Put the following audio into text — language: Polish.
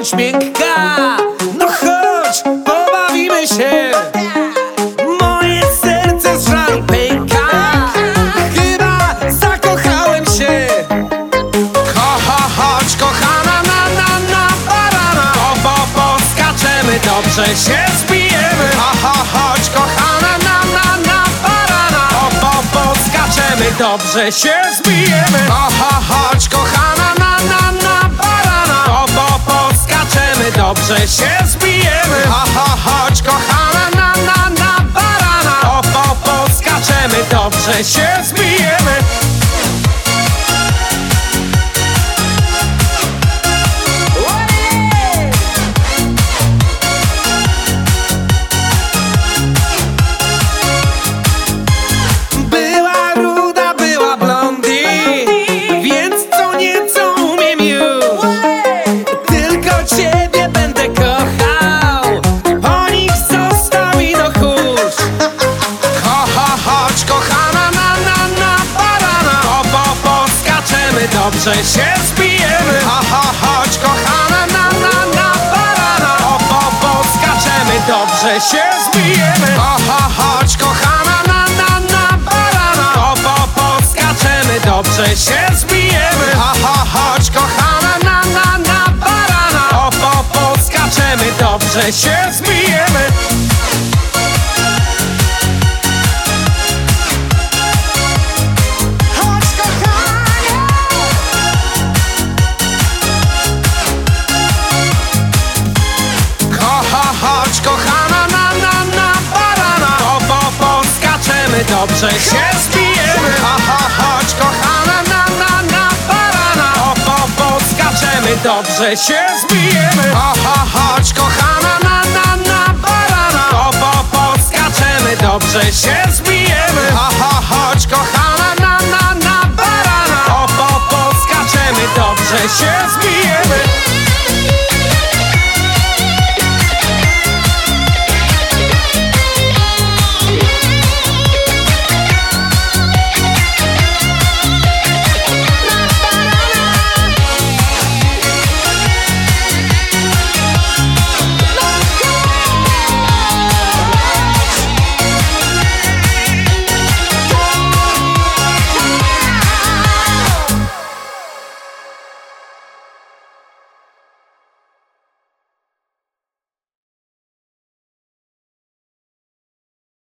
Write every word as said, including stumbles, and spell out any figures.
bądź miękka. No chodź, pobawimy się. Moje serce z żalu pęka. Chyba zakochałem się. Kocha, chodź kochana, na na na barana. Po, po, poskaczemy, dobrze się zbijemy. Ha, ha, chodź kochana, na na na barana. Po, po, poskaczemy, dobrze się zbijemy. Ha, ha, chodź kochana, na na na barana. Po, po, poskaczemy, dobrze się zbijemy. Ha, ha, chodź kochana, na na na barana. Po, po, poskaczemy, dobrze się zbijemy. Była ruda, była blondi, więc co nieco umiem już. Tylko ciebie będę kochał, po nich został i do kurz. Kocha, chodź kochana, na na na barana. Po, po, poskaczemy, dobrze się zbijemy. Ha, ha, chodź kochana, na na na barana. Po, po, poskaczemy, dobrze się zbijemy. Ha, ha, chodź kochana, na na na barana. Po, po, poskaczemy, dobrze się zbijemy. Ha, ha, chodź kochana, na na na barana. Po, po, poskaczemy, dobrze się zbijemy. Chodź kochanie. Kocha, chodź kochana, na na na barana. Po, po, poskaczemy, dobrze się zbijemy. Ha, ha, chodź kochana, na na na barana. Po, po, poskaczemy, dobrze się zbijemy. Ha, ha, chodź kochana, na na na barana. Po, po, poskaczemy, dobrze się zbijemy. Ha, ha, chodź kochana, na na na barana. Po, po, poskaczemy, dobrze się zbijemy.